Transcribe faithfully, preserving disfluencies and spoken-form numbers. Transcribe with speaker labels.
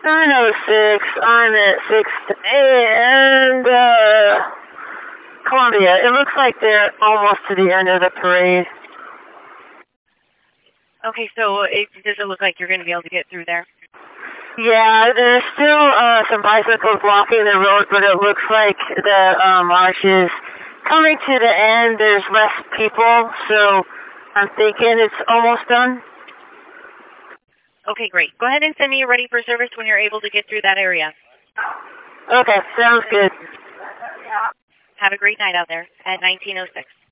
Speaker 1: nine oh six, I'm at sixth and, uh, Columbia. It looks like they're almost to the end of the parade.
Speaker 2: Okay, so it, does it look like you're going to be able to get through there?
Speaker 1: Yeah, there's still uh, some bicycles blocking the road, but it looks like the uh, march is coming to the end. There's less people, so I'm thinking it's almost done.
Speaker 2: Okay, great. Go ahead and send me a ready for service when you're able to get through that area.
Speaker 1: Okay, sounds good.
Speaker 2: Have a great night out there at nineteen oh six.